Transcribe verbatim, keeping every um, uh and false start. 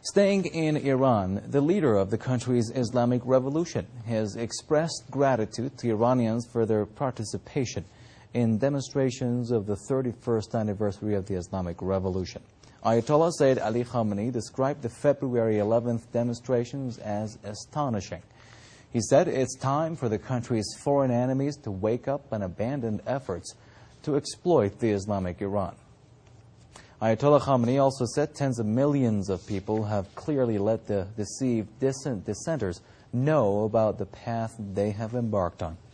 Staying in Iran, the leader of the country's Islamic Revolution has expressed gratitude to Iranians for their participation in demonstrations of the thirty-first anniversary of the Islamic Revolution. Ayatollah Sayyid Ali Khamenei described the February eleventh demonstrations as astonishing. He said it's time for the country's foreign enemies to wake up and abandon efforts to exploit the Islamic Iran. Ayatollah Khamenei also said tens of millions of people have clearly let the deceived dissent dissenters know about the path they have embarked on.